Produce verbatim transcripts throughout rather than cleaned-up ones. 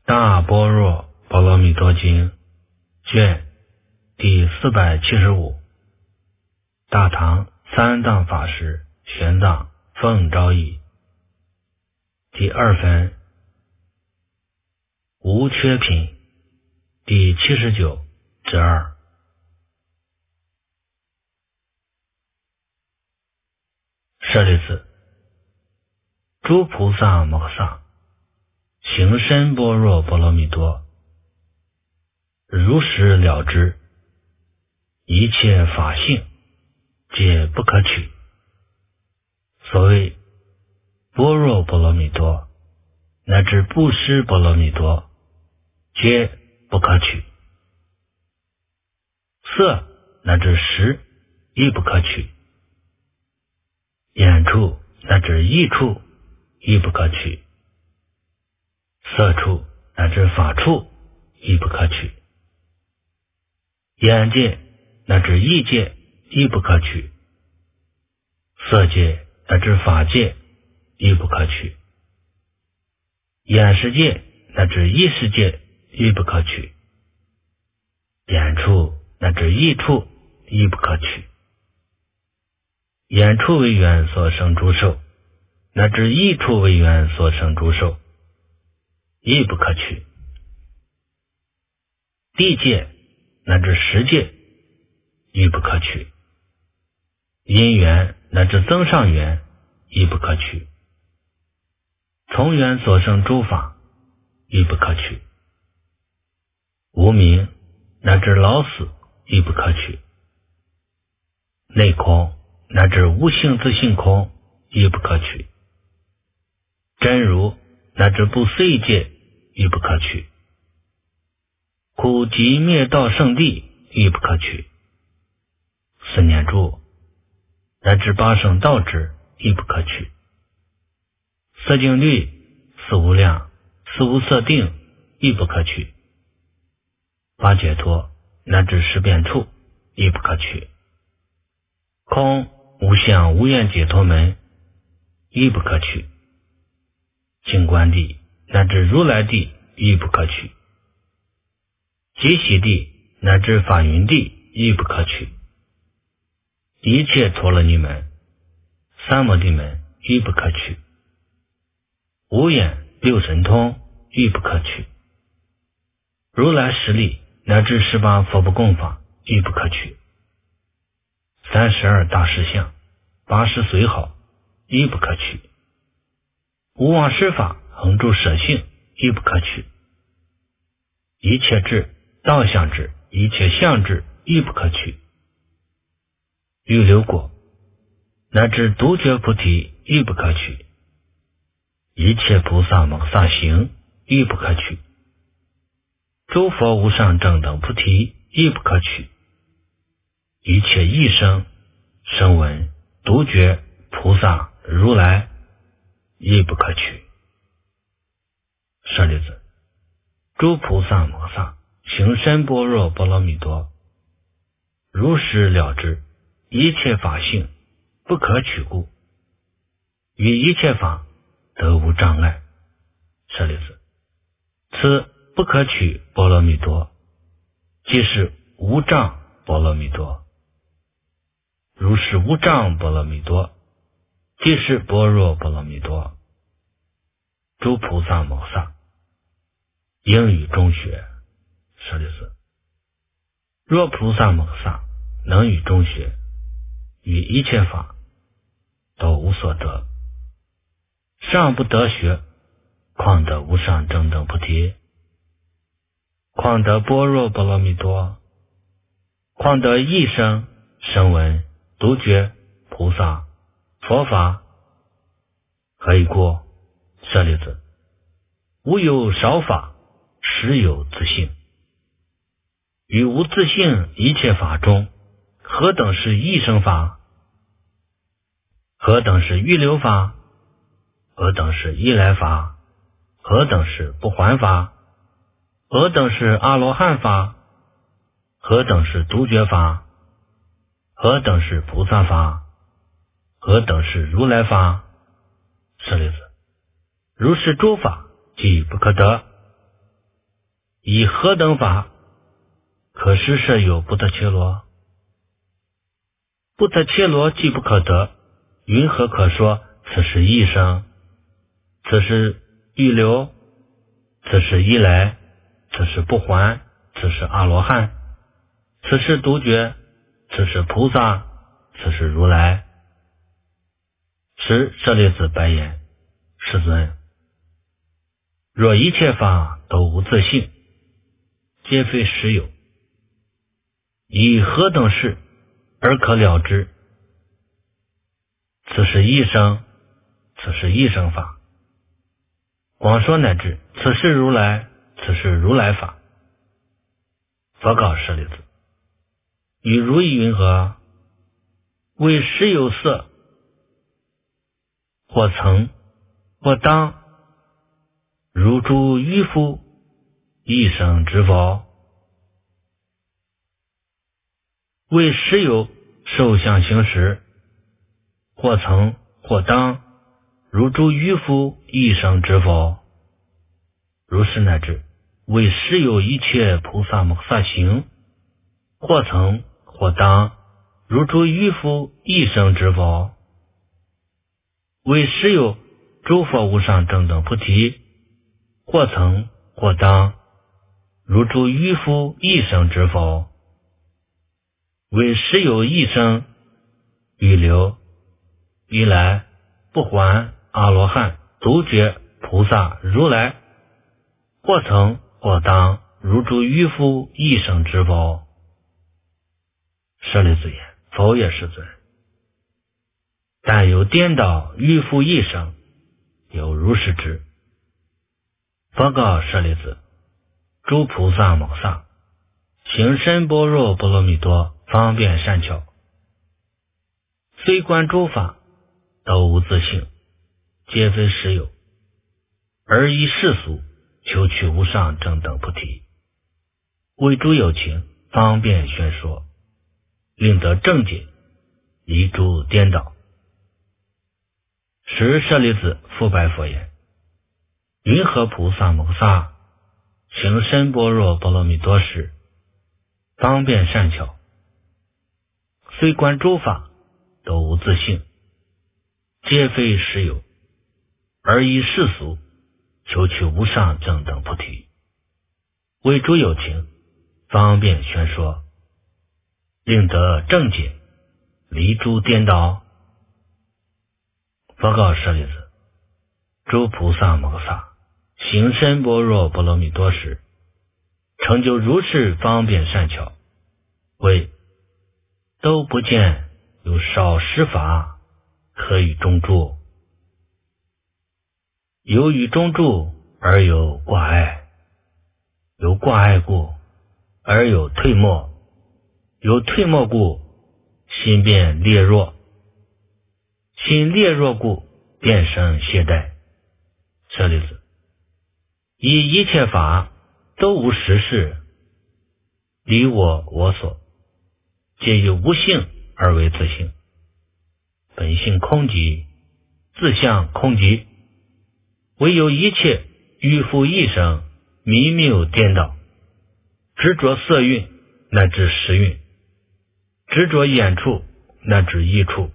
大般若波罗蜜多经卷第四百七十五，大唐三藏法师玄奘奉诏译，第二分无缺品，第七十九之二。舍利子，诸菩萨摩诃萨行深般若波罗蜜多，如实了知，一切法性皆不可取。所谓般若波罗蜜多乃至布施波罗蜜多，皆不可取。色乃至识亦不可取，眼处乃至意处亦不可取，色处乃至法处亦不可取，眼界乃至意界亦不可取，色界乃至法界亦不可取，眼识界乃至意识界亦不可取，眼处乃至意处亦不可取，眼处为缘所生诸受，乃至意处为缘所生诸受亦不可取，地界乃至识界亦不可取，因缘乃至增上缘亦不可取，从缘所生诸法亦不可取，无明乃至老死亦不可取，内空乃至无性自性空亦不可取，真如乃至不碎界亦不可取，苦集灭道圣地亦不可取，四念住乃至八圣道智亦不可取，色净律、四无量、四无色定亦不可取，八解脱乃至十变处亦不可取，空无相无愿解脱门亦不可取，净观地乃至如来地亦不可取，极喜地乃至法云地亦不可取，一切陀罗尼门、三摩地门亦不可取，无眼六神通亦不可取，如来十力乃至十八佛不共法亦不可取，三十二大士相、八十随好亦不可取，无妄施法恒住舍性亦不可取，一切智、道相智、一切相智亦不可取，欲流果乃至独觉菩提亦不可取，一切菩萨摩诃萨行亦不可取，诸佛无上正等菩提亦不可取，一切异生、声闻、独觉、菩萨、如来亦不可取。舍利子，诸菩萨摩诃萨行深般若波罗蜜多，如实了知，一切法性不可取故，于一切法得无障碍。舍利子，此不可取波罗蜜多，即是无障波罗蜜多。如是无障波罗蜜多，即是般若波罗蜜多。诸菩萨摩诃萨应与中学。舍利子，若菩萨摩诃萨能与中学，于一切法都无所得，尚不得学，况得无上正等菩提？况得般若波罗蜜多？况得一生、声闻、独觉、菩萨、佛法？何以故？舍利子，无有少法，实有自性。于无自性一切法中，何等是一生法？何等是预流法？何等是依来法？何等是不还法？何等是阿罗汉法？何等是独觉法？何等是菩萨法？何等是如来法？舍利子，如是诸法即不可得， 以何等法可施设有不得切罗？不得切罗既不可得，云何可说此是一生，此是预流，此是一来，此是不还，此是阿罗汉，此是独觉，此是菩萨，此是如来。时舍利子白言：世尊，若一切法都无自性，皆非实有，以何等事而可了之？此是一生，此是一生法。广说乃至此是如来，此是如来法。佛告舍利子：与如意云何？为实有色，或曾或当，如诸愚夫一生之否？为实有受相行识，或曾或当，如诸愚夫一生之否？如是乃至为实有一切菩萨摩萨行，或曾或当，如诸愚夫一生之否？为实有诸佛无上正等菩提，或曾或当，如诸愚夫一生之否？为实有一生预流，一来，不还，阿罗汉，独觉，菩萨，如来，或曾或当，如诸愚夫一生之否？舍利子言：否也，世尊。但有颠倒愚夫一生，有如是之。佛告舍利子：诸菩萨摩萨行深般若波罗蜜多方便善巧，虽观诸法都无自性，皆非实有，而依世俗求取无上正等菩提，为诸有情方便宣说，令得正解，离诸颠倒。时舍利子复白佛言：云何菩萨摩萨行深般若波罗蜜多时，方便善巧，虽观诸法都无自性，皆非实有，而依世俗求取无上正等菩提，为诸有情方便宣说，令得正解，离诸颠倒。佛告舍利子：诸菩萨摩萨行深般若波罗蜜多时，成就如是方便善巧，为都不见有少实法可与中住，由于中住而有挂碍，有挂碍故而有退没，有退没故心变劣弱，心劣弱故变生懈怠。舍利子，以一切法都无实事，离我我所，皆由无性而为自性，本性空寂，自相空寂，唯有一切愚夫一生迷谬颠倒，执着色蕴乃至识蕴，执着眼处乃至意处，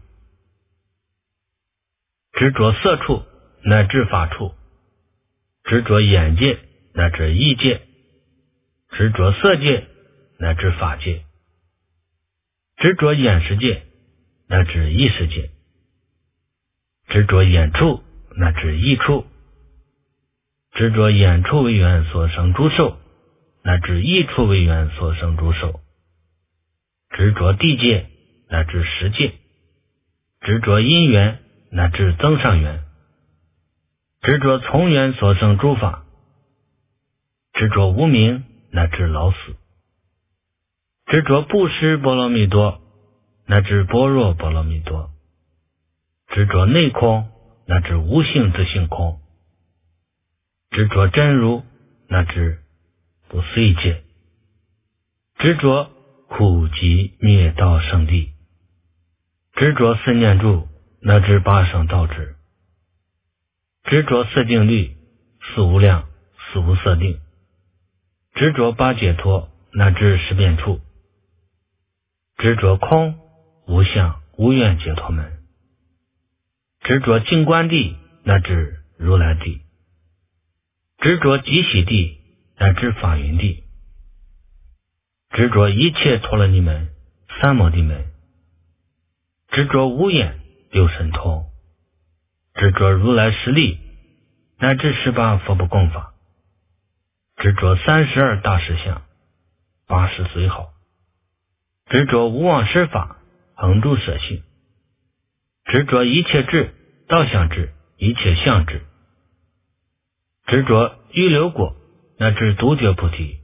执着色处乃至法处，执着眼界乃至意界，执着色界乃至法界，执着眼识界乃至意识界，执着眼处乃至意处，执着眼处为缘所生诸受，乃至意处为缘所生诸受，执着地界乃至识界，执着因缘乃至增上缘，执着从缘所生诸法，执着无明乃至老死，执着布施波罗蜜多乃至般若波罗蜜多，执着内空乃至无性自性空，执着真如乃至不碎界，执着苦集灭道圣地，执着四念住乃至八圣道智，执着四定律，四无量，四无色定， 执着八解脱，乃至十遍处；执着空、无相、无愿解脱门；执着净观地，乃至如来地；执着极喜地，乃至法云地；执着一切陀罗尼门、三摩地门；执着无眼、六神通；执着如来实力，乃至十八佛不共法；执着三十二大实相，八十随好；执着无妄施法，恒住舍性；执着一切智、道相智、一切相智；执着预流果，乃至独觉菩提；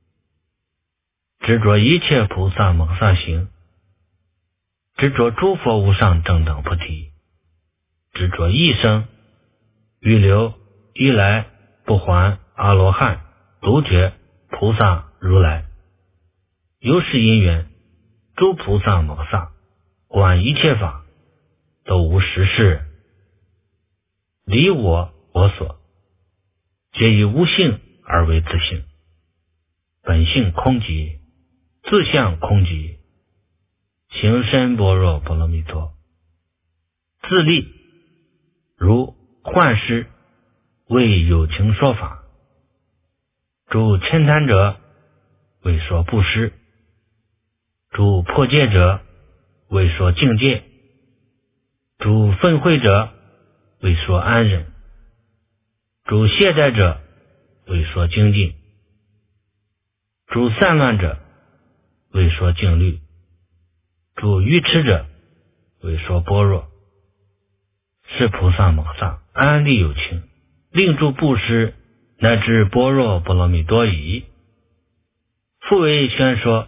执着一切菩萨摩诃萨行；执着诸佛无上正等菩提；执着一生、预流、一来、不还、阿罗汉、独觉、菩萨、如来。由是因缘，诸菩萨摩诃萨观一切法，都无实事，离我我所，皆以无性而为自性，本性空寂，自相空寂，行深般若波罗蜜多。自利如幻师为有情说法，诸嗔贪者为说布施，诸破戒者为说境界，诸愤恚者为说安忍，诸懈怠者为说精进，诸散乱者为说静虑，诸愚痴者为说般若。是菩萨摩诃萨安利有情，令诸布施，乃至般若波罗蜜多已。复为宣说，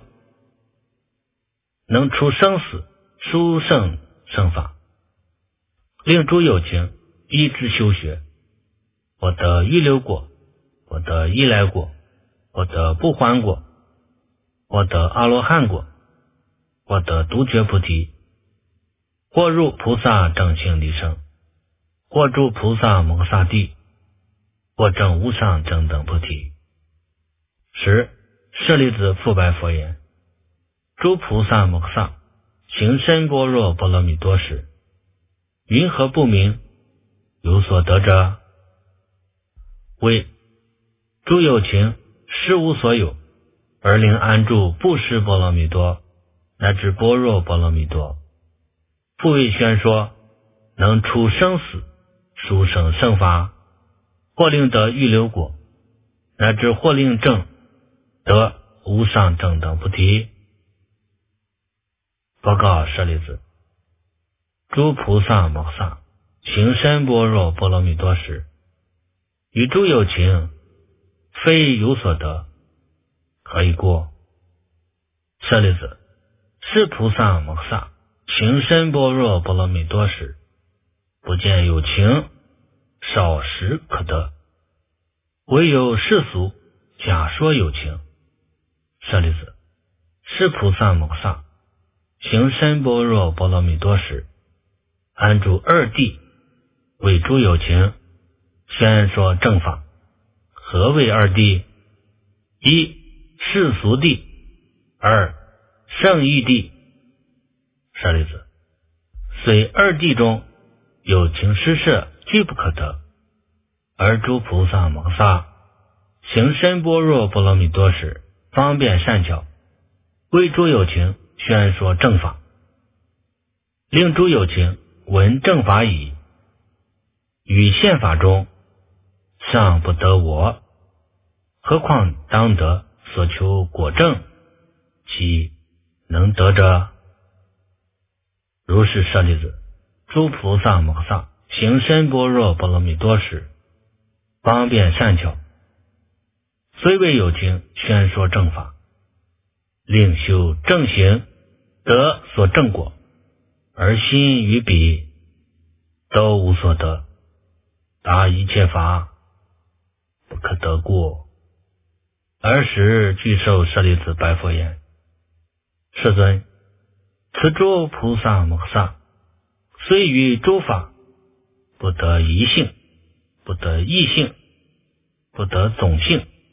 能除生死，殊胜胜法，令诸有情依之修学，我得预流果，我得依来果，我得不还果，我得阿罗汉果，我得独觉菩提，或入菩萨正性离生，或住菩萨摩诃萨地，或证无上正等菩提。十舍利子，复白佛言：诸菩萨摩诃萨行深般若波罗蜜多时，云何不明有所得者？谓诸有情实无所有，而令安住布施波罗蜜多，乃至般若波罗蜜多。复为宣说，能除生死，殊胜胜法，或令得预流果，乃至或令证得无上正等菩提。报告舍利子，诸菩萨摩诃萨行深般若波罗蜜多时，与诸有情非有所得，何以故？舍利子，是菩萨摩诃萨行深般若波罗蜜多时，不见有情少时可得，唯有世俗假说有情。舍利子，是菩萨摩诃萨行深般若波罗蜜多时，安住二谛，为诸有情宣说正法。何为二谛？一世俗谛，二圣义谛。舍利子，虽二谛中有情施设俱不可得，而诸菩萨摩诃萨行深般若波罗蜜多时，方便善巧，为诸有情宣说正法，令诸有情闻正法已，于现法中尚不得我，何况当得所求果证，其能得者？如是舍利子，诸菩萨摩诃萨行深般若波罗蜜多时，方便善巧，虽为有情宣说正法，令修正行，得所正果，而心于彼都无所得，达一切法不可得故。尔时具受舍利子白佛言：世尊，此诸菩萨摩诃萨虽于诸法不得一性，不得异性，不得总性，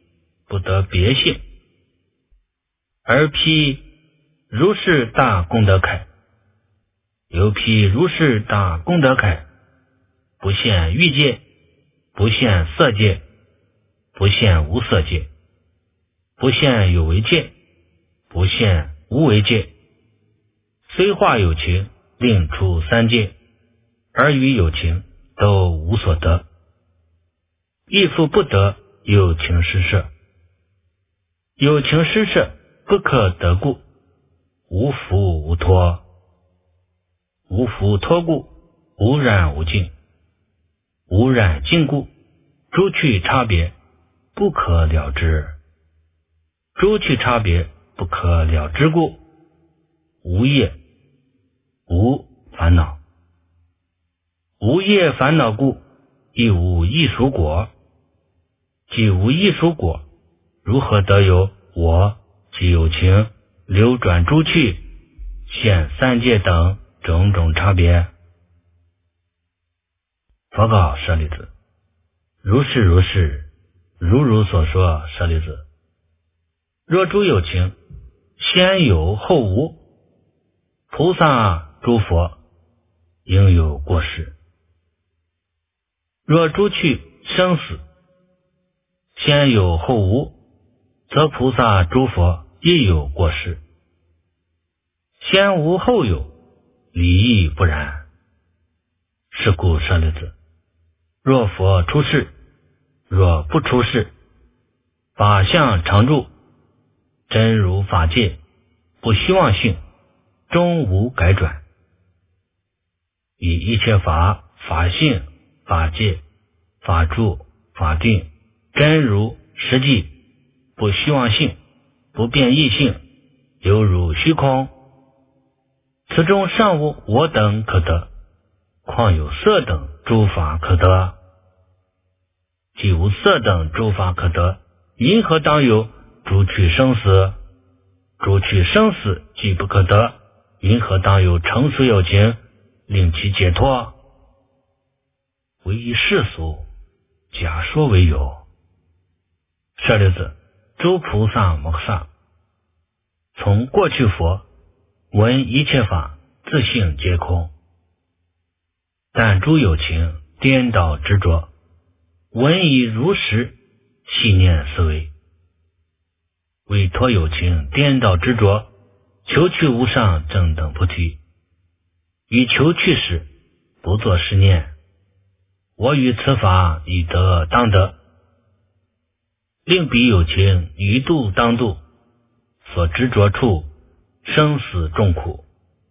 不得别性。而披如是大功德铠，又披如是大功德铠，不现欲界，不现色界，不现无色界，不现有为界，不现无为界，虽化有情，令出三界，而与有情都无所得，亦复不得有情施设。有情施设不可得故，无福无脱。无福脱故，无染无净。无染净故，诸趣差别不可了知。诸趣差别不可了知故，无业无烦恼。无业烦恼故，亦无异熟果。既无异熟果，如何得有我即有情流转诸趣现三界等种种差别？佛告舍利子，如是如是，如如所说。舍利子，若诸有情先有后无，菩萨诸佛应有过失。若诸趣生死先有后无，则菩萨诸佛亦有过失。先无后有，理亦不然。是故舍利子，若佛出世，若不出世，法相常住，真如法界，不虚妄性，终无改转。以一切法、法性、法界、法住、法定、真如、实际，不虚妄性，不变异性，犹如虚空。此中尚无我等可得，况有色等诸法可得？既无色等诸法可得，因何当有诸趣生死？诸趣生死既不可得，因何当有成熟有情，令其解脱？唯以世俗假说为有。舍利子，诸菩萨摩诃萨从过去佛闻一切法自性皆空，但诸有情颠倒执着，闻以如实细念思维，为托有情颠倒执着，求去无上正等菩提。于求去时，不作是念：我于此法已得当得，令彼有情于度当度，所执着处生死众苦。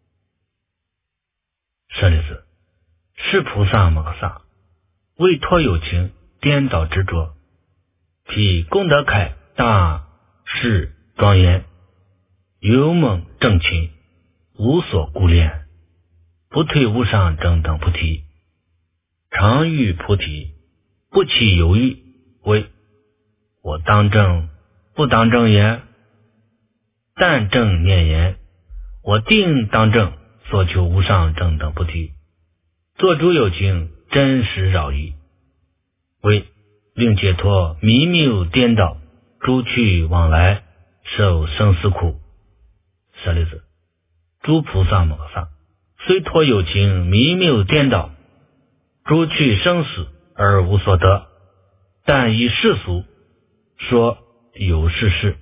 舍利子，是菩萨摩诃萨为托有情颠倒执着，披功德铠大势庄严，勇猛正勤，无所顾恋，不退无上正等菩提，常欲菩提，不起犹豫，为我当正不当正言？但正念言，我定当正，所求无上正等菩提。作诸有情真实扰疑，为令解脱迷谬颠倒，诸趣往来，受生死苦。舍利子，诸菩萨摩诃萨虽托有情迷谬颠倒，诸趣生死而无所得，但以世俗说有是事。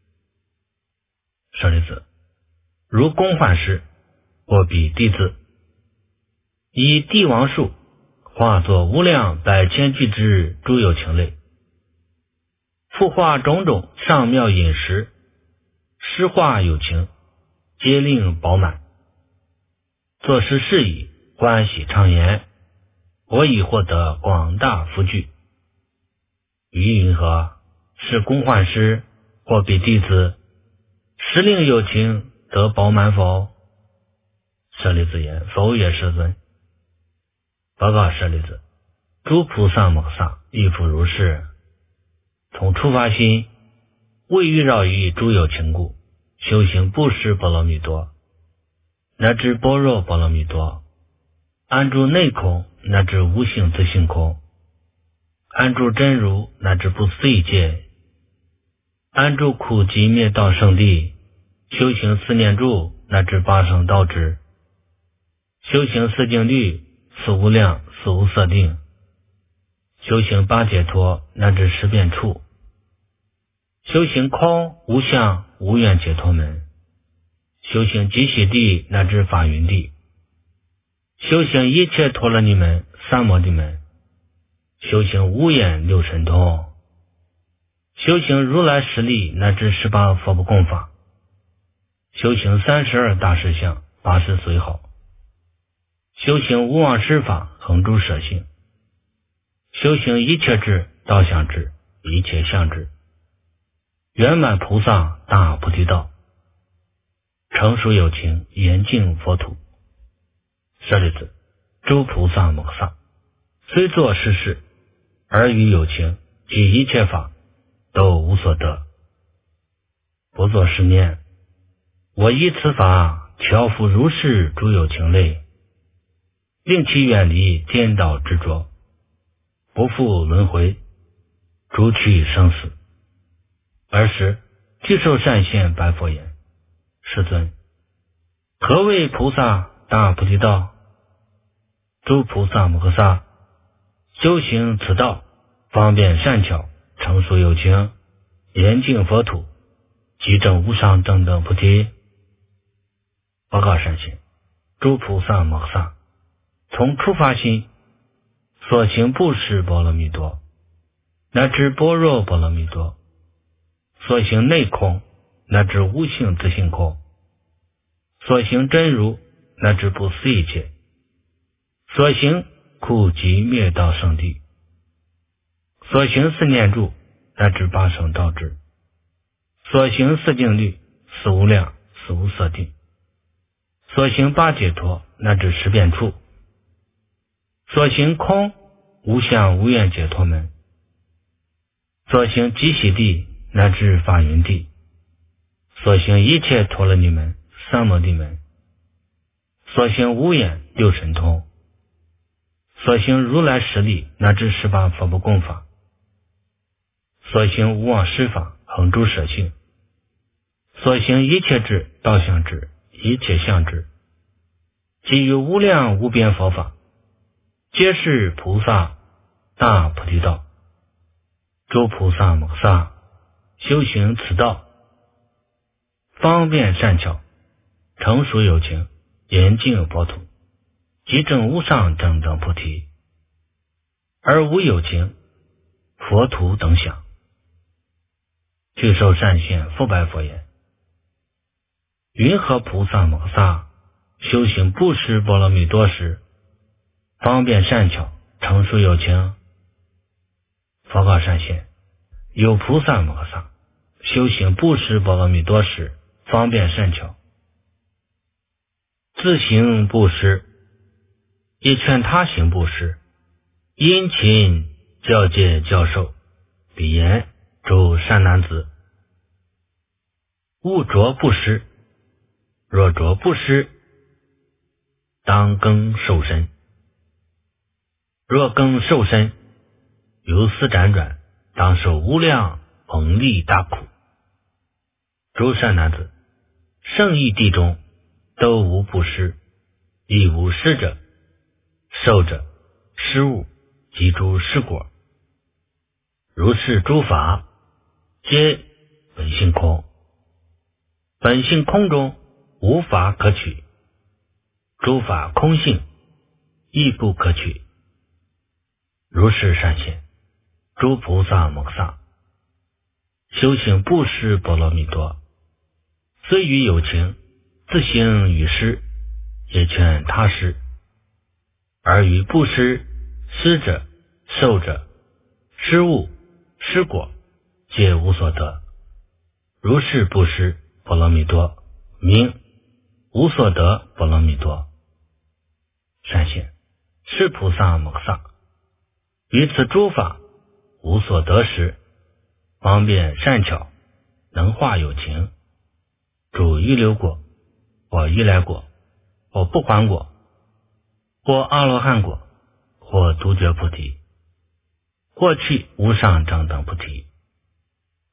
舍利子，如公幻师或彼弟子，以帝王术化作无量百千俱之诸有情类，复化种种上妙饮食，施化有情，皆令饱满。作是事以欢喜畅言，我已获得广大福聚。于云何？是公幻师或彼弟子，实令有情得饱满否？舍利子言：否也，世尊。报告舍利子，诸菩萨摩诃萨亦复如是。从初发心，为欲扰于诸有情故，修行布施波罗蜜多，乃至般若波罗蜜多，安住内空，乃至无性自性空，安住真如，乃至不思议界， 安住苦集灭道圣地，修行四念住，乃至八圣道之；修行四静虑，四无量，四无色定；修行八解脱，乃至十变处；修行空无相无愿解脱门；修行极喜地，乃至法云地；修行一切陀罗尼门、三摩地门；修行无眼六神通；修行如来实力，乃至十八佛不共法；修行三十二大实相，八十随好；修行无妄施法，恒诸舍性；修行一切智，道相智，一切相智；圆满菩萨大菩提道，成熟有情，严净佛土。舍利子，诸菩萨摩诃萨虽作是事，而于有情及一切法都无所得。不作是念，我依此法调伏如是诸有情类，令其远离颠倒执着，不复轮回，诸去生死。尔时具受善现白佛言：世尊，何谓菩萨大菩提道？诸菩萨摩诃萨修行此道，方便善巧，成熟有情，严净佛土，即证无上正等菩提。报告善现，诸菩萨摩诃萨从初发心所行布施波罗蜜多，乃至般若波罗蜜多，所行内空，乃至无性自性空，所行真如，乃至不思一切，所行苦集灭道圣地，所行四念住，乃至八圣道之；所行四静虑，四无量，四无色定；所行八解脱，乃至十变处；所行空无相无愿解脱门；所行极喜地，乃至法云地；所行一切陀罗尼门、三摩地门；所行无眼六神通；所行如来实力，乃至十八佛不共法；所行无妄施法，恒诸舍性；所行一切智，道相智，一切相智，即于无量无边佛法，皆是菩萨大菩提道。诸菩萨摩诃萨修行此道，方便善巧，成熟有情，严净佛土，即证无上正等菩提，而无有情、佛土等想。具受善现复白佛言：云何菩萨摩诃萨修行布施波罗蜜多时，方便善巧，成熟有情？佛告善现：有菩萨摩诃萨修行布施波罗蜜多时，方便善巧，自行布施，亦劝他行布施，殷勤教诫教授，彼言：诸善男子，勿着布施，若着布施，当更受身；若更受身，由斯辗转，当受无量猛利大苦。诸善男子，圣义地中都无布施，亦无施者、受者、施物及诸施果。如是诸法，皆本性空，本性空中无法可取，诸法空性亦不可取。如是善现，诸菩萨摩诃萨修行布施波罗蜜多，虽于有情自行与施，也劝他施，而于布施、施者、受者、施物、施果，皆无所得。如是布施波罗蜜多，名无所得波罗蜜多。善现，是菩萨摩诃萨于此诸法无所得时，方便善巧，能化有情，主预流果，或预来果，或不还果，或阿罗汉果，或独觉菩提，或去无上正等菩提。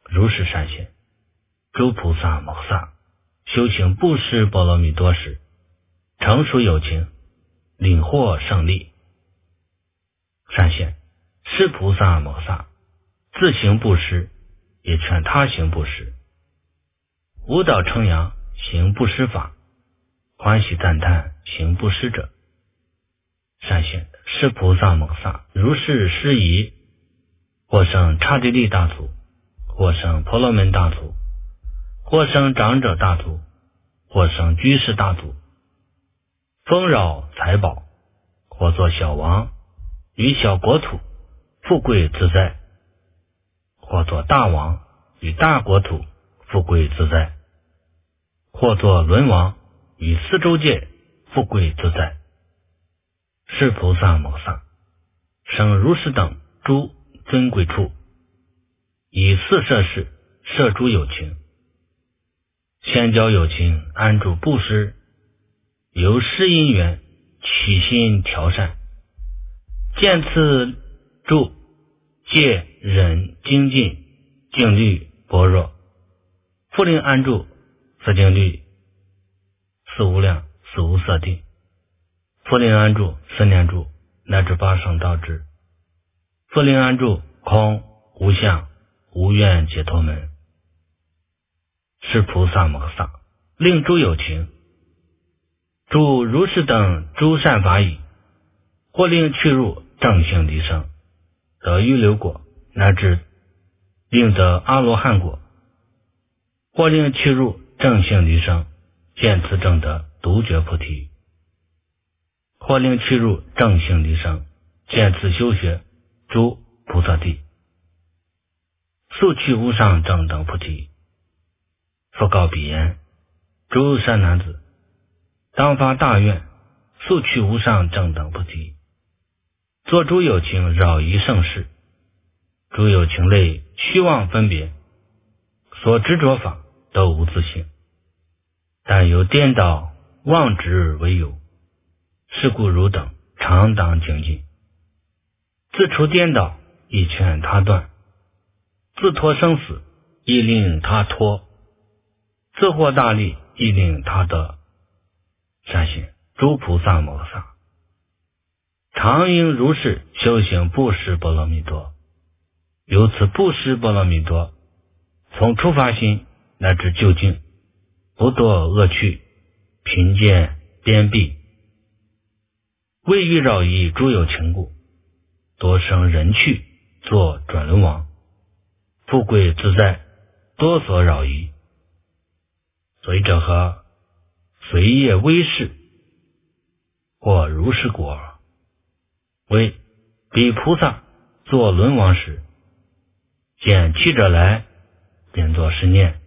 如是善现，诸菩萨摩萨修行布施波罗蜜多时，成熟有情，领获胜利。善现，是菩萨摩萨自行布施，也劝他行布施，无蹈称扬行布施法，欢喜赞叹行布施者。善现，是菩萨摩萨如是施仪，或生刹帝利大族，或生婆罗门大族，或生长者大族，或生居士大族，丰饶财宝，或作小王，于小国土富贵自在，或作大王，于大国土富贵自在，或作轮王，于四周界富贵自在。是菩萨摩萨生如是等诸尊贵处，以四摄事摄诸有情，先教有情安住布施，由施因缘起心调善，见次住戒忍精进静虑般若，复令安住四静虑四无量四无色定，复令安住四念住乃至八圣道智，复令安住空无相无愿解脱门。是菩萨摩萨令诸有情诸如是等诸善法已，或令去入正性离生，得预流果，乃至令得阿罗汉果，或令去入正性离生，见此正得独觉菩提，或令去入正性离生，见此修学诸菩萨地，速去无上正等菩提。复告彼言：诸善男子，当发大愿，速去无上正等菩提，作诸有情扰疑盛世，诸有情类虚妄分别，所执着法都无自性，但由颠倒妄执为有，是故汝等常当精进，自除颠倒，亦劝他断；自脱生死，亦令他脱；自获大利，亦令他得。善现，诸菩萨摩萨常应如是修行布施波罗蜜多，由此布施波罗蜜多，从初发心乃至究竟，不堕恶趣、贫贱、颠蔽，为欲扰疑诸有情故，多生人趣，作转轮王，富贵自在，多所扰疑。随者何？随业威势，或如是果。为彼菩萨作轮王时，见七者来，便作是念：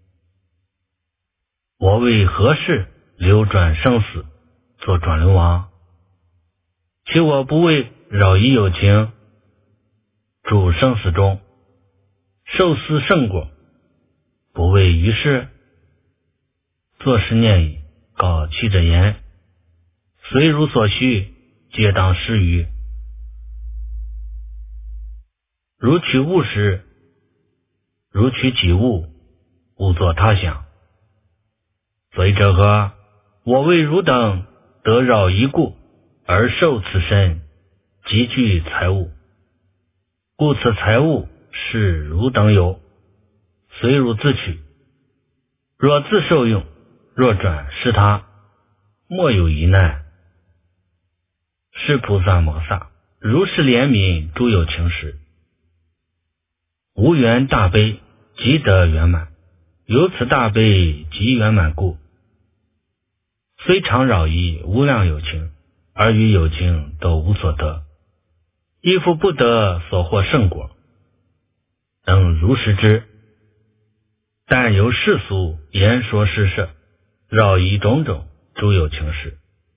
我为何事流转生死，作转轮王？其我不为扰疑有情，住生死中，受思圣果，不为于事。作是念已，告七者言：随如所需，皆当施于。如取物时，如取己物，勿作他想。随者何？我为汝等得扰疑故，而受此身，积聚财物，故此财物是汝等有，随汝自取。若自受用，若转施他，莫有疑难。是菩萨摩萨如是怜悯诸有情时，无缘大悲即得圆满，由此大悲即圆满故，虽常扰疑无量有情，而于有情都无所得，亦复不得所获圣果，能如实知。但由世俗言说施设，扰疑种种诸有情事，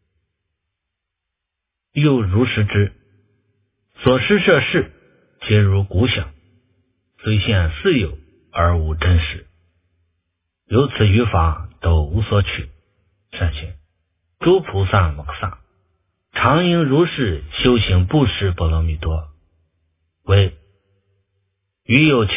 又如实知。所施设事，皆如骨想，虽现似有，而无真实。由此于法都无所取。善现，诸菩萨摩萨常应如是修行布施波罗蜜多，为于有情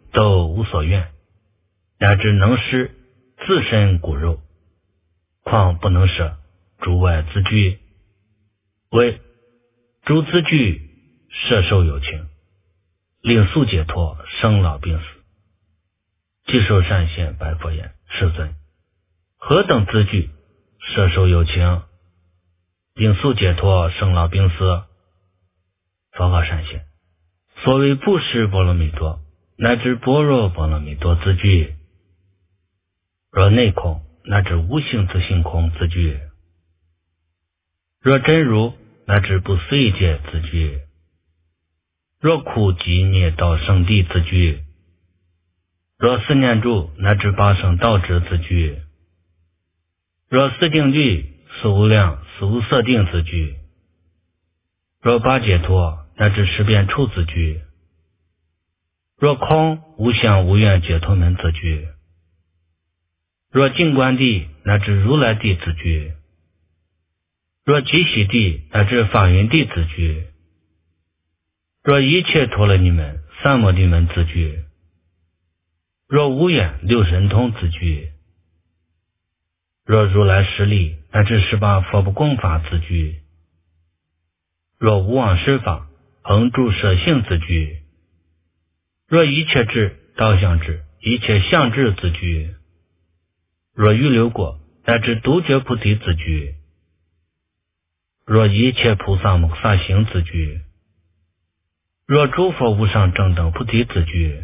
都无所愿，乃至能施自身骨肉，况不能舍诸外资具，为诸资具摄受有情，令速解脱生老病死。即受善现白佛言：世尊，何等资具摄受有情，令速解脱生老病死？佛告善现：所谓布施波罗蜜多乃至般若波罗蜜多资具，若内空乃至无性自性空资具，若真如乃至不随界资具，若苦集灭道圣地资具，若四念住乃至八圣道之资具，若四定律四无量四无色定资具，若八解脱乃至十遍处资具，若空无相无愿解脱门资具，若净观地乃至如来地资具，若极喜地乃至法云地资具，若一切陀罗尼门三摩地门资具，若无眼六神通资具，若如来十力乃至十八佛不共法资具，若无妄施法恒住舍性资具，若一切智道相智一切相智资具，若预流果乃至独觉菩提资具，若一切菩萨摩萨行资具，若诸佛无上正等菩提资具。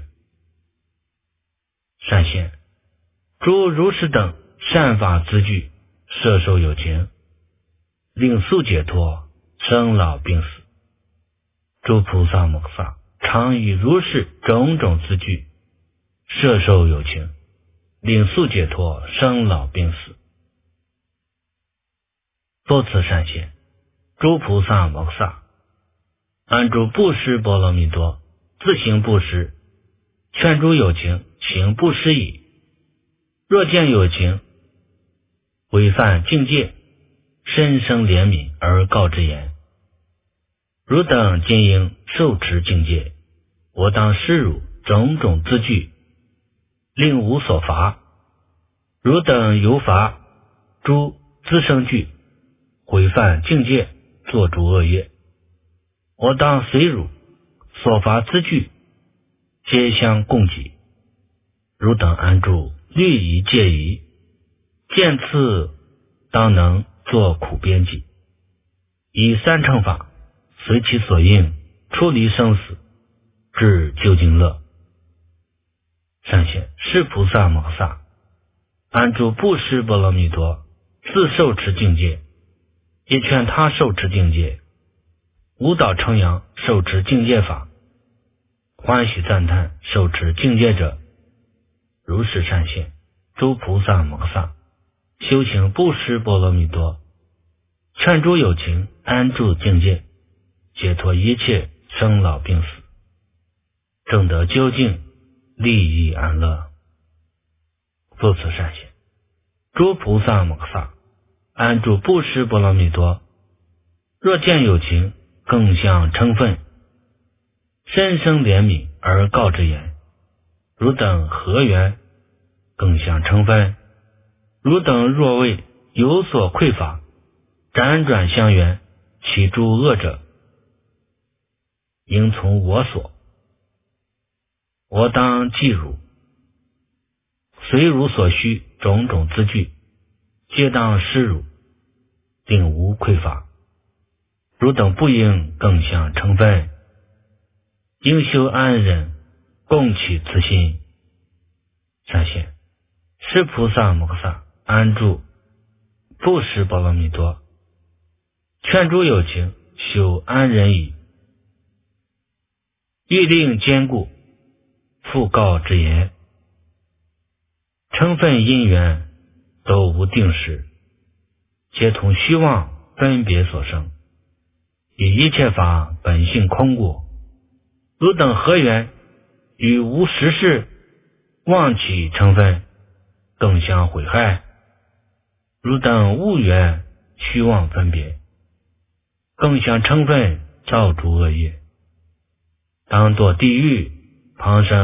善现，诸如是等善法资具摄受有情，令速解脱生老病死。诸菩萨摩萨常以如是种种资具摄受有情，令速解脱生老病死。作此善现，诸菩萨摩萨安住布施波罗蜜多，自行布施，劝诸有情行布施矣。若见有情违犯境界，深生怜悯而告之言：汝等今应受持境界，我当施汝种种资具，令无所罚。汝等由罚诸资生具，违犯境界，作诸恶业，我当随汝所罚资具，皆相供给。汝等安住律仪戒仪，见次当能作苦边际，以三乘法随其所应，出离生死，至究竟乐。善现，是菩萨摩萨安住布施波罗蜜多，自受持境界，也劝他受持境界，舞蹈称扬受持境界法，欢喜赞叹受持境界者。如是善现，诸菩萨摩萨修行布施波罗蜜多，劝诸有情安住境界，解脱一切生老病死，证得究竟利益安乐。作此善现，诸菩萨摩萨安住布施波罗蜜多，若见有情更相称愤，深生怜悯而告之言：汝等何缘更相称愤？汝等若为有所匮乏，辗转相缘，起诸恶者，应从我所，我当济汝，随汝所需种种资具，皆当施汝，令无匮乏。汝等不应更相称愤，应修安忍，共起慈心。善现，是菩萨摩萨安住布施波罗蜜多，劝诸有情修安忍已，欲令坚固，复告之言：称愤因缘都无定时，皆同虚妄分别所生，以一切法本性空故。汝等何缘与无实事妄起称愤，更相毁害？汝等无缘虚妄分别，更相称愤，造诸恶业，当堕地狱、旁生、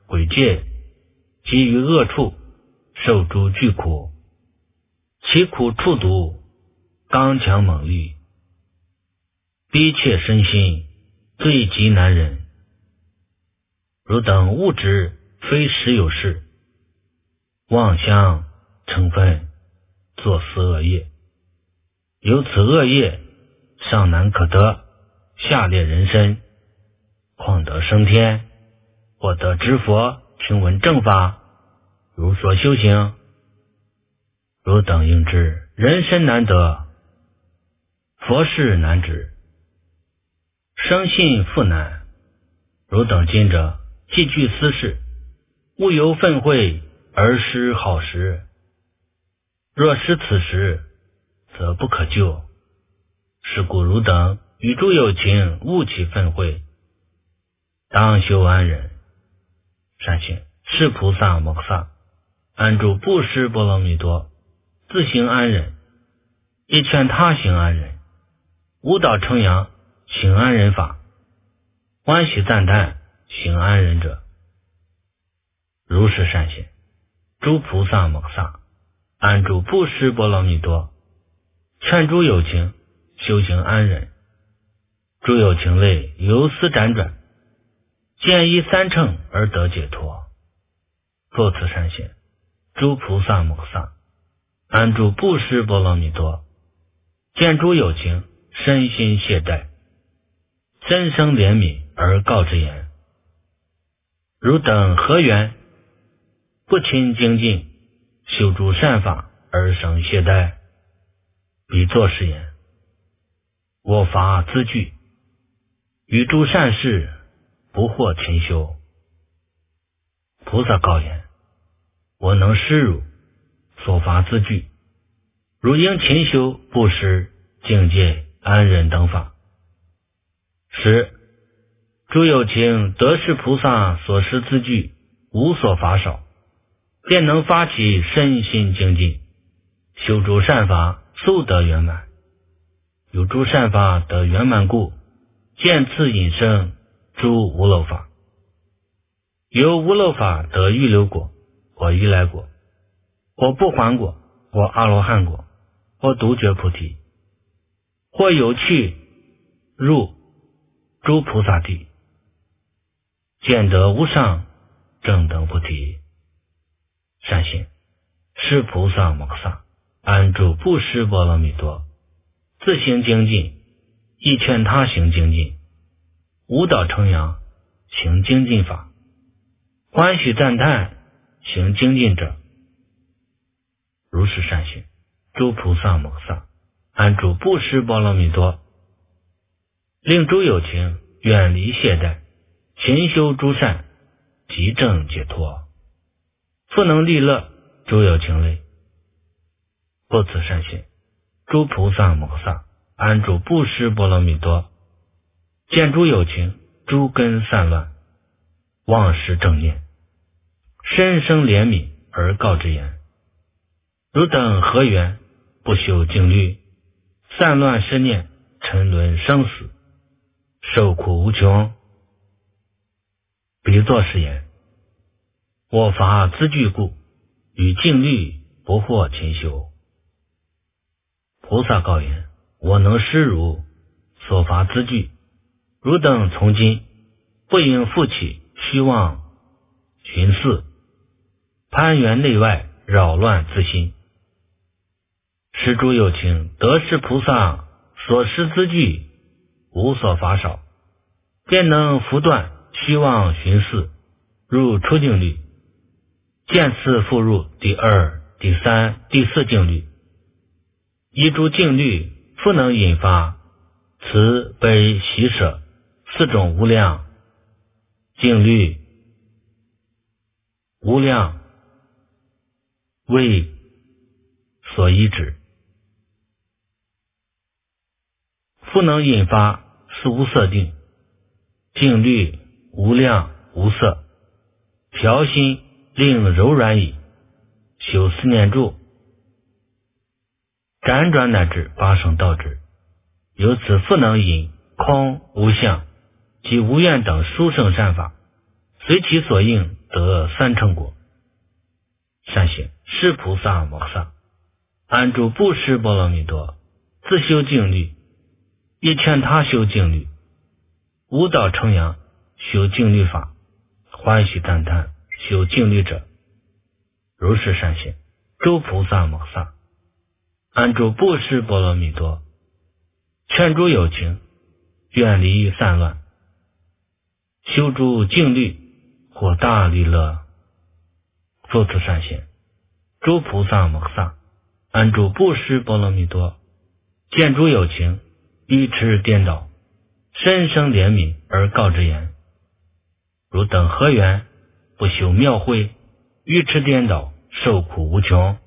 毁戒，及于恶处，受诸巨苦，其苦处毒，刚强猛力，逼切身心，最极难忍。汝等物质非实有事，妄想成分，作此恶业，由此恶业，上难可得，下劣人身，况得升天，或得知佛，听闻正法，如所修行。汝等应知，人身难得，佛事难知，生信复难。汝等今者既具私事，勿由愤恚而失好时，若失此时，则不可救。是故汝等与诸有情勿起愤恚，当修安忍。善行是菩萨摩诃萨安住布施波罗蜜多，自行安忍，亦劝他行安忍。无蹈称扬行安忍法，欢喜赞叹行安忍者，如是善行。诸菩萨摩诃萨安住布施波罗蜜多，劝诸有情修行安忍。诸有情类由思辗转，见依三乘而得解脱。复此善行，诸菩萨摩诃萨安住布施波罗蜜多，见诸有情身心懈怠，真生怜悯而告之言：汝等何缘不勤精进，修诸善法而生懈怠？彼作是言：我法资具，与诸善事不获勤修。菩萨告言：我能施汝所罚资具，汝应勤修布施、境界、安忍等法。十、诸有情得是菩萨所施资具，无所乏少，便能发起身心精进，修诸善法，速得圆满。有诸善法得圆满故，见次引生诸无漏法。由无漏法得预流果，或依来果，或不还果，或阿罗汉果，或独觉菩提，或有趣入诸菩萨地，见得无上正等菩提。善行是菩萨摩诃萨安住布施波罗蜜多，自行精进，亦劝他行精进，无蹈称扬行精进法，欢喜赞叹行精进者，如是善行。诸菩萨摩诃萨安住布施波罗蜜多，令诸有情远离懈怠，勤修诸善，即证解脱，复能利乐诸有情类。不此善行，诸菩萨摩诃萨安住布施波罗蜜多，见诸有情诸根散乱，忘失正念，深生怜悯而告之言：汝等何缘不修静虑，散乱失念，沉沦生死，受苦无穷？彼作是言：我法资具故，与静虑不获勤修。菩萨告言：我能施汝所罚资具，汝等从今不应复起虚妄寻思，攀缘内外，扰乱自心。使诸有情得是菩萨所施资具，无所乏少，便能伏断虚妄寻思，入出境律，见次复入第二、第三、第四境律。依诸境律，复能引发慈悲喜舍四种无量境律，无量为所依止，复能引发四无色定，境律无量无色，调心令柔软矣，修四念住，辗转乃至八圣道之。由此复能引空无相及无愿等殊胜善法，随其所应得三成果。善行是菩萨摩萨，安住布施波罗蜜多，自修静虑，也劝他修静虑，悟道成阳，修静虑法，欢喜赞叹修静虑者，如是善行，诸菩萨摩萨，安住布施波罗蜜多，劝诸有情，远离散乱，修诸静虑，获大利乐。复次善行，诸菩萨摩萨，安住布施波罗蜜多，见诸有情，愚痴颠倒，深生怜悯而告之言：汝等何缘，不修妙慧，愚痴颠倒，受苦无穷。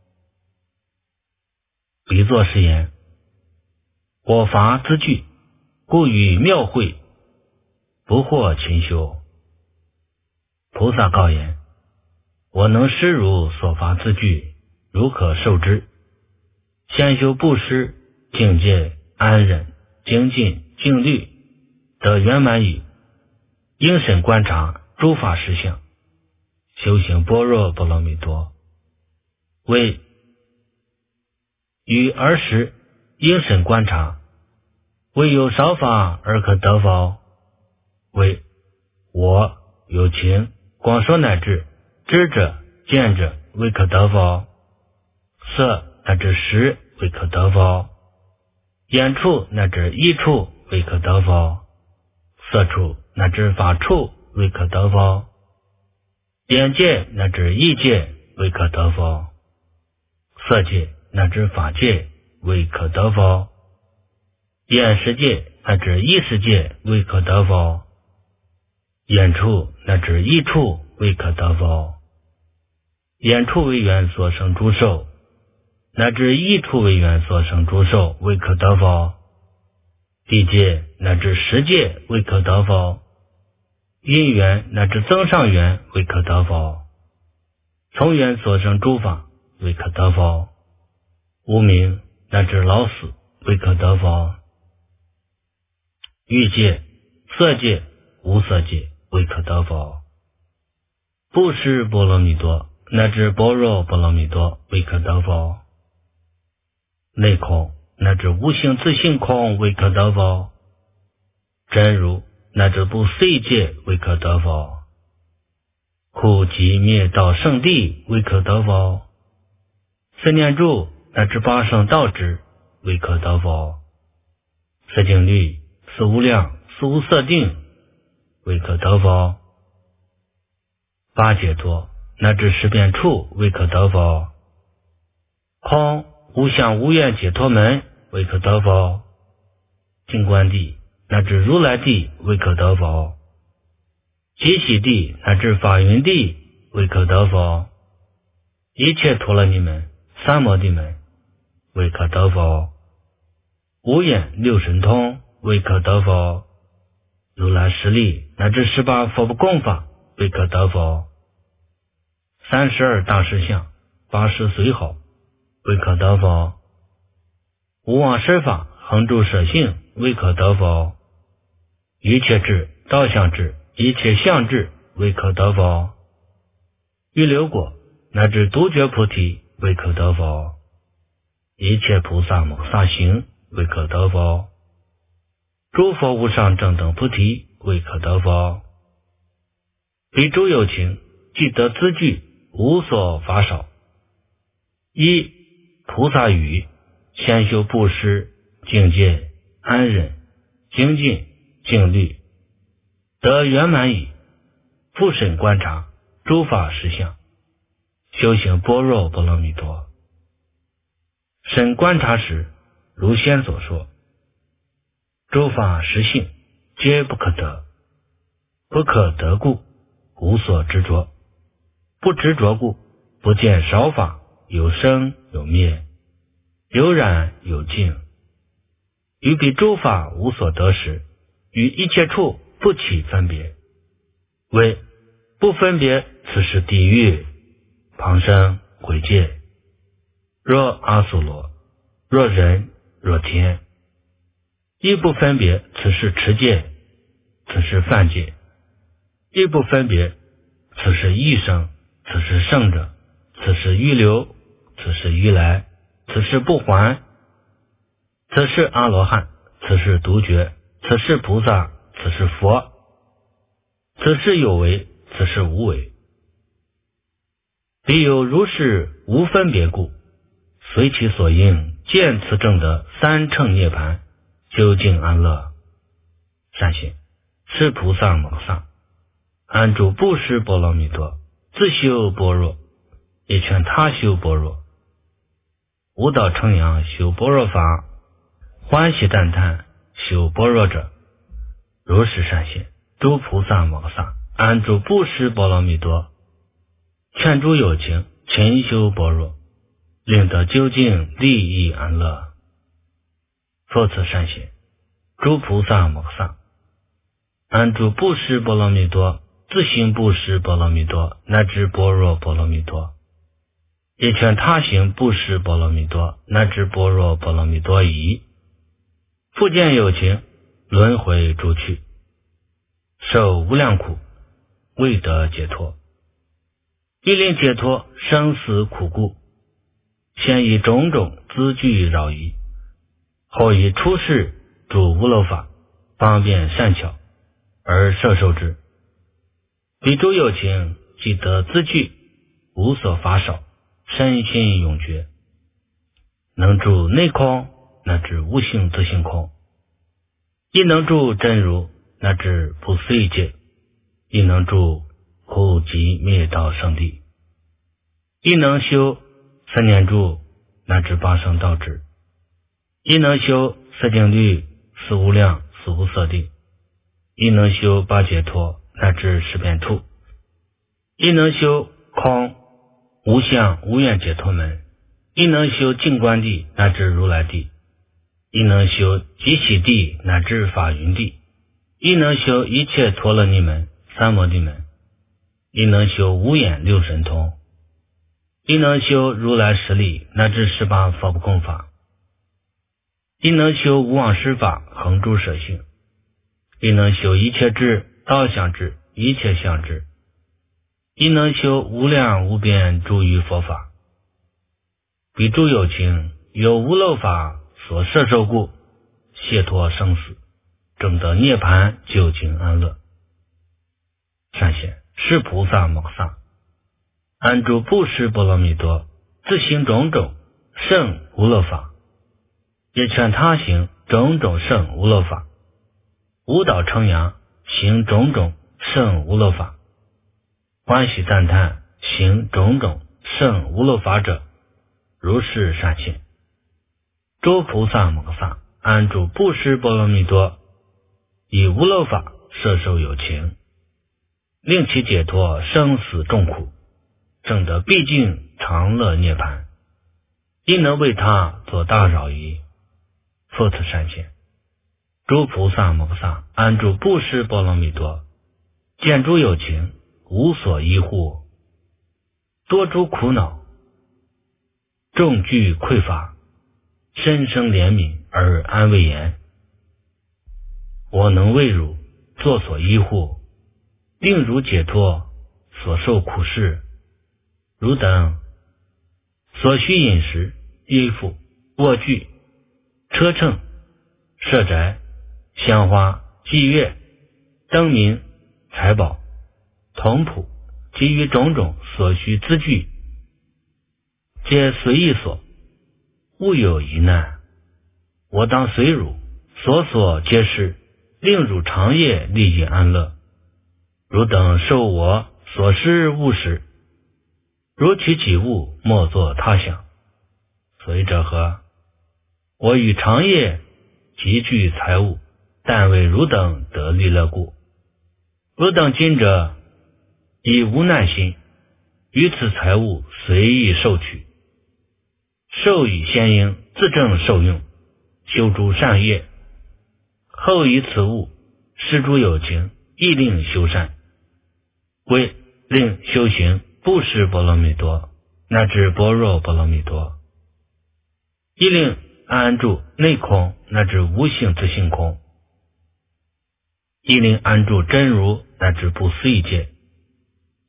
彼作是言：我法自具，故于妙慧，不获勤修。菩萨告言：我能施汝所法自具，如可受之。先修布施、境界、安忍、精进、静虑，得圆满语，应审观察诸法实相，修行般若波罗蜜多。为于儿时应审观察，唯有少法而可得否？为我有情广说乃至知者见者未可得否？色乃至识未可得否？眼处乃至意处未可得否？色处乃至法处未可得否？眼界乃至意界未可得否？色界乃至法界未可得否？眼识界乃至意识界未可得否？眼处乃至意处未可得否？眼处为缘所生诸受，乃至意处为缘所生诸受未可得否？地界乃至识界未可得否？因缘乃至增上缘未可得否？从缘所生诸法未可得否？无明乃至老死未可得否？欲界、色界、无色界未可得否？布施波罗蜜多乃至般若波罗蜜多未可得否？内空乃至无性自性空未可得否？真如乃至不碎界未可得否？苦集灭道圣地未可得否？四念住乃至八圣道之未可得否？四静虑、四无量、四无色定未可得否？八解脱乃至十遍处未可得否？空无相无愿解脱门未可得否？净观地乃至如来地未可得否？极喜地乃至法云地未可得否？一切陀罗尼门、三摩地门未可得否？无眼六神通未可得否？如来十力乃至十八佛不共法未可得否？三十二大实相、八十随好未可得否？无妄施法恒住舍性未可得否？一切智、道相智、一切相智未可得否？欲流果乃至独觉菩提未可得否？一切菩萨摩萨行未可得否？诸佛无上正等菩提未可得否？彼诸有情既得资具，无所法少。一菩萨语，先修布施、境界、安忍、精进、静虑，得圆满语，复审观察诸法实相，修行般若波罗蜜多。审观察时，如先所说，诸法实性皆不可得，不可得故，无所执着，不执着故，不见少法有生有灭，有染有净。于彼诸法无所得时，于一切处不起分别，为不分别此是地狱、旁生、鬼界。若阿苏罗，若人，若天，亦不分别此是持戒，此是犯戒，亦不分别此此是一生，此是圣者，此是预留，此是预来，此是不还，此是阿罗汉，此是独觉，此是菩萨，此是佛，此是有为，此是无为。彼有如是无分别故，随其所应，见此正的三乘涅盘，究竟安乐。善行，是菩萨摩诃萨，安住布施波罗蜜多，自修般若，也劝他修般若。无道称扬修般若法，欢喜赞叹修般若者，如是善行，诸菩萨摩诃萨，安住布施波罗蜜多，劝诸有情勤修般若，令得究竟利益安乐。复此善行，诸菩萨摩诃萨，安住布施波罗蜜多，自行布施波罗蜜多，乃至般若波罗蜜多，也劝他行布施波罗蜜多，乃至般若波罗蜜多已。复见有情轮回诸趣，受无量苦，未得解脱，欲令解脱生死苦故，先以种种资具扰疑，后以出世诸无漏法，方便善巧而摄受之。彼诸有情既得资具，无所乏少，身心永绝，能住内空，乃至无性自性空，亦能住真如，乃至不思议界，亦能住苦集灭道圣地，亦能修三念住，乃至八圣道智，亦能修色净律、四无量、四无色地，亦能修八解脱，乃至十遍处，亦能修空无相无愿解脱门，亦能修净观地，乃至如来地，亦能修极喜地，乃至法云地，亦能修一切陀罗尼门、三摩地门，亦能修无眼六神通，亦能修如来十力，乃至十八佛不空法，亦能修无妄施法，恒诸舍性，亦能修一切智、道相智、一切相智，亦能修无量无边诸于佛法。彼诸有情有无漏法所摄受故，解脱生死，证得涅盘，究竟安乐。善显，是菩萨摩诃萨，安住布施波罗蜜多，自行种种圣无漏法，也劝他行种种圣无漏法，无蹈称扬行种种圣无漏法，欢喜赞叹行种种圣无漏法者，如是善行。诸菩萨摩诃萨，安住布施波罗蜜多，以无漏法摄受有情，令其解脱生死众苦，证得毕竟常乐涅盘，亦能为他作大饶益。复此善行，诸菩萨摩诃萨，安住布施波罗蜜多，见诸有情无所依护，多诸苦恼，众具匮乏，深生怜悯而安慰言：我能为汝作所依护，令汝解脱所受苦事。汝等所需饮食、衣服、卧具、车乘、舍宅、香花、伎乐、灯明、财宝、铜谱，及于种种所需资具，皆随意所，勿有疑难。我当随汝所所皆是，令汝长夜利益安乐。汝等受我所施物时，如取己物，莫作他想。所以者何？我与长夜集聚财物，但为汝等得利乐故。汝等今者以无难心，于此财物随意受取，受以先应自证受用，修诸善业，后以此物施诸有情，亦令修善，为令修行布施波罗蜜多，乃至般若波罗蜜多，亦令安住内空，乃至无性自性空，亦令安住真如，乃至不思议界，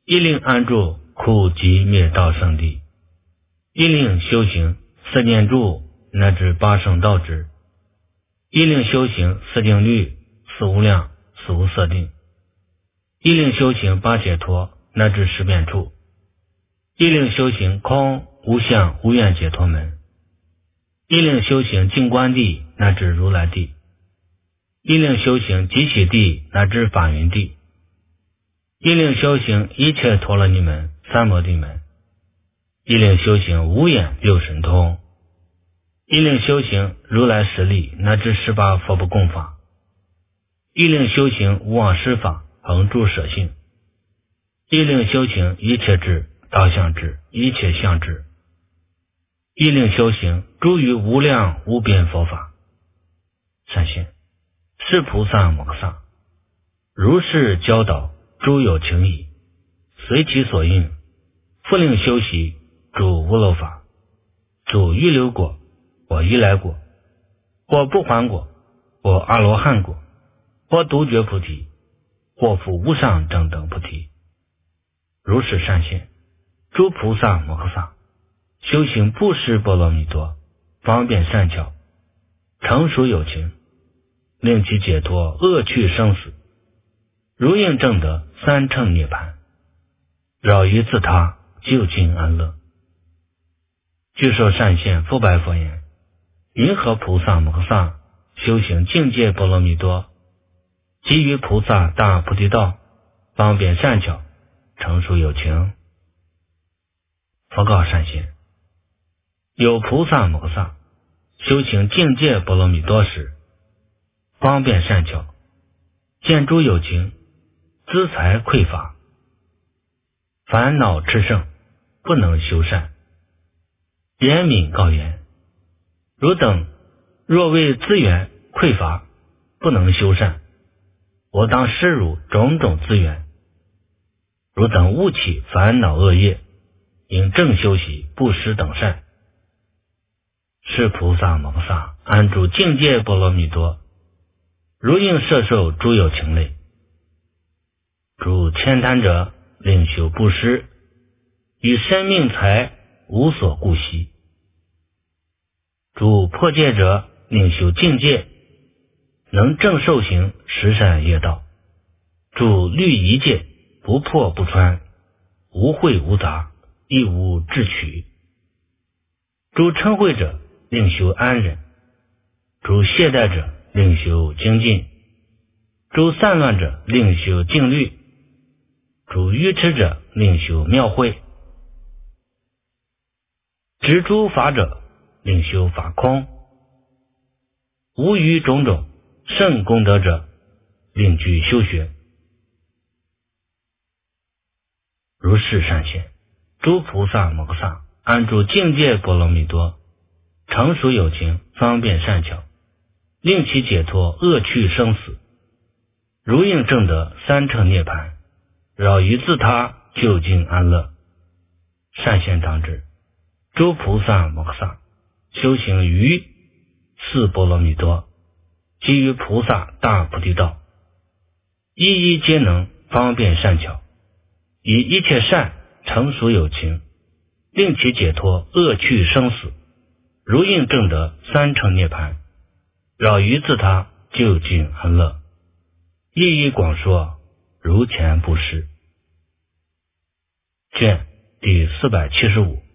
一令安住苦集灭道圣地，一令修行四念住乃至八圣道之，一令修行四定律、四无量、四无色定，一令修行八解脱乃至十变处，一令修行空无相无愿解脱门，一令修行净观地乃至如来地，一令修行极喜地乃至法云地，一令修行一切陀罗尼门、三摩地门，一令修行无眼六神通，一令修行如来实力乃至十八佛不共法，一令修行无妄施法恒住舍性，一令修行一切智道相智一切相智，一令修行诸于无量无边佛法。善现是菩萨摩诃萨，如是教导诸有情矣，随其所应，复令修习诸无漏法，诸预流果或依来果，或不还果，或阿罗汉果，或独觉菩提，或复无上正等菩提。如是善现诸菩萨摩诃萨，修行布施波罗蜜多，方便善巧，成熟有情，令其解脱恶趣生死，如应正得三乘涅槃，扰于自他究竟安乐。据说善现复白佛言：云何菩萨摩诃萨修行境界波罗蜜多，基于菩萨大菩提道，方便善巧，成熟有情。佛告善现：有菩萨摩诃萨修行境界波罗蜜多时，方便善巧，见诸有情资财匮乏，烦恼炽盛，不能修善，怜悯告言：汝等若为资源匮乏，不能修善，我当施汝种种资源。汝等勿起烦恼恶业，应正修习布施等善。是菩萨摩诃萨安住境界波罗蜜多，如应摄受诸有情类。诸悭贪者令修布施，以身命财无所顾惜；诸破戒者令修境界，能正受行十善业道；诸律仪戒不破不穿，无秽无杂，亦无智取；诸嗔恚者令修安忍；诸懈怠者令修精进；诸散乱者令修静虑；诸愚痴者令修妙慧；执诸法者令修法空；无余种种圣功德者令具修学。如是善现诸菩萨摩诃萨安住境界波罗蜜多，成熟有情，方便善巧，令其解脱恶趣生死，如应正得三乘涅槃，扰于自他究竟安乐。善现当知诸菩萨摩诃萨修行于四波罗蜜多，基于菩萨大菩提道，一一皆能方便善巧，以一切善成熟有情，令其解脱恶趣生死，如应正得三乘涅槃，扰于自他究竟安乐。一一广说，如前布施。卷第四百七十五。